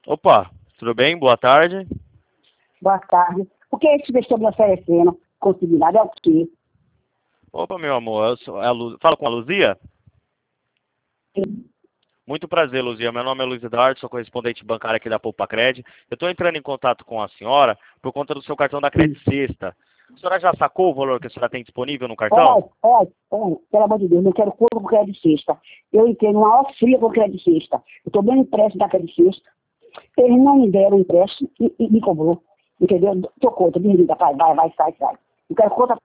Opa, tudo bem? Boa tarde. Boa tarde. O que é esse que estão me oferecendo? Consignado é o quê? Opa, meu amor, fala com a Luzia? Muito prazer, Luzia. Meu nome é Luiz Eduardo, sou correspondente bancário aqui da Poupa Cred. Eu estou entrando em contato com a senhora por conta do seu cartão da Cred Sexta. A senhora já sacou o valor que a senhora tem disponível no cartão? Olha, pelo amor de Deus, não quero corpo com crédito sexta. Eu entrei numa hora fria com crédito sexta. Eu estou bem empréstimo da crédito sexta. Eles não me deram empréstimo e me cobrou. Entendeu? Tô contra, desliga, vai, sai. Não quero conta